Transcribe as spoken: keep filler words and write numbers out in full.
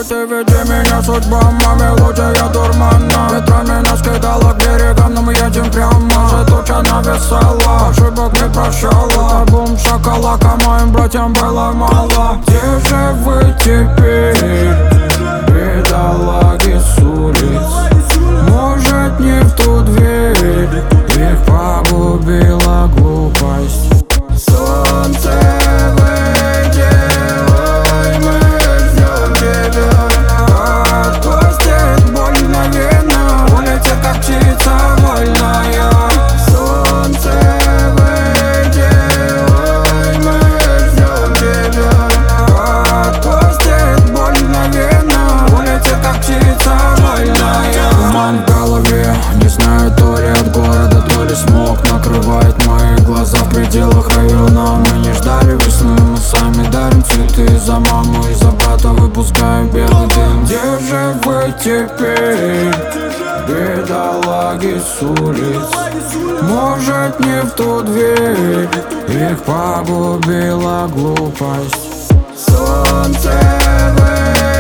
ты веди меня, судьба, маме лучшая дурмана. Ветрами нас кидала к берегам, но мы едем прямо. Же туча нависала, ошибок не прощала. Бум, шоколака, моим братьям было мало. Где же вы теперь, бедолаги с улиц? Может, не в ту дверь их погубила глупость. Солнце, выйди, ой, мы ждем тебя. Отпустит боль мгновенно, улетит как птица вольная. Солнце, выйди, ой, мы ждем тебя. Отпустит боль мгновенно, улетит как птица вольная. Туман в голове, не знаю, то ли от города, то ли смог накрывает мои глаза в пределах района. Мы не ждали весны, мы сами дарим цветы. За маму и за брата выпускаем белый дым. Где же вы теперь, бедолаги с улиц? Может, не в ту дверь их погубила глупость. Солнце, вы